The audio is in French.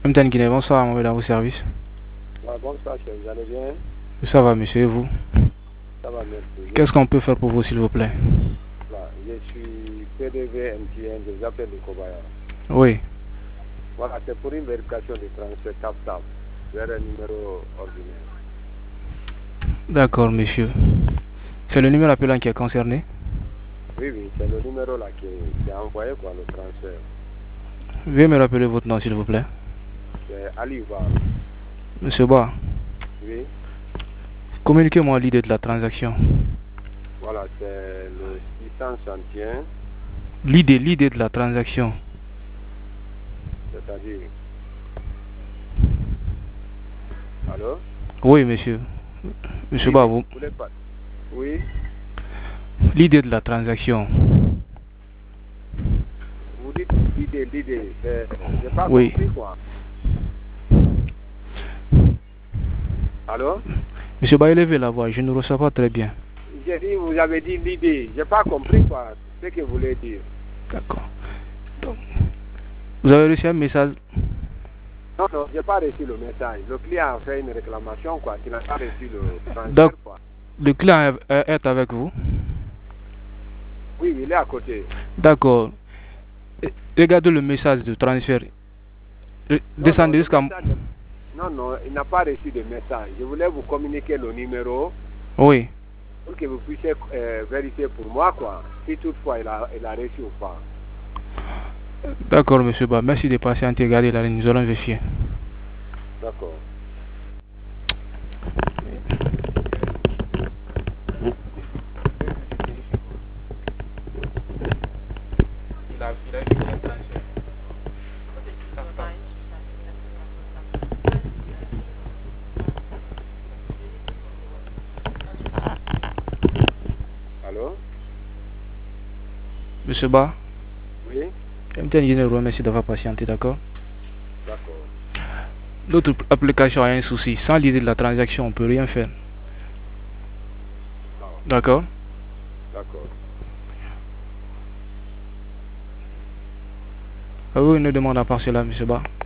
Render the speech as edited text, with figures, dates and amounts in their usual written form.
MTN Guinée, bonsoir, on est dans vos services. Bonsoir, chef, vous allez bien? Ça va, monsieur, et vous? Ça va, merci. Qu'est-ce qu'on peut faire pour vous, s'il vous plaît? Voilà, je suis PDV MTN, je vous appelle de Kobaya. Oui. Voilà, c'est pour une vérification de transfert TAP vers un numéro ordinaire. D'accord, monsieur. C'est le numéro appelant qui est concerné? Oui, c'est le numéro là qui est envoyé pour le transfert. Veuillez me rappeler votre nom, s'il vous plaît. C'est Ali Var. Monsieur Ba, Oui, communiquez-moi l'idée de la transaction. voilà, c'est le 661, L'idée de la transaction. c'est-à-dire... Allô? Oui, monsieur. Monsieur Oui, Ba, vous voulez pas? Oui, l'idée de la transaction. vous dites l'idée, j'ai pas Oui. compris quoi. Allô? Monsieur Ba, élevez la voix, je ne reçois pas très bien. J'ai dit, vous avez dit l'idée. J'ai pas compris quoi, ce que vous voulez dire. D'accord. Vous avez reçu un message? Non, j'ai pas reçu le message. Le client a fait une réclamation quoi, qu'il n'a pas reçu le Donc, transfert quoi. le client est avec vous? Oui, il est à côté. D'accord. Regardez le message de transfert. Descendez jusqu'à... Non, il n'a pas reçu de message. Je voulais vous communiquer le numéro Oui. pour que vous puissiez vérifier pour moi quoi, si toutefois il a reçu ou pas. D'accord, monsieur Ba. Merci de patienter. Gardez la ligne. Nous allons vérifier. D'accord. Allô? Monsieur Ba, Oui? MTN Guinée vous remercie d'avoir patienté, d'accord? D'accord. Notre application a un souci. Sans l'idée de la transaction, on ne peut rien faire. Ah, D'accord? d'accord. Avez-vous une demande à part cela, monsieur Ba?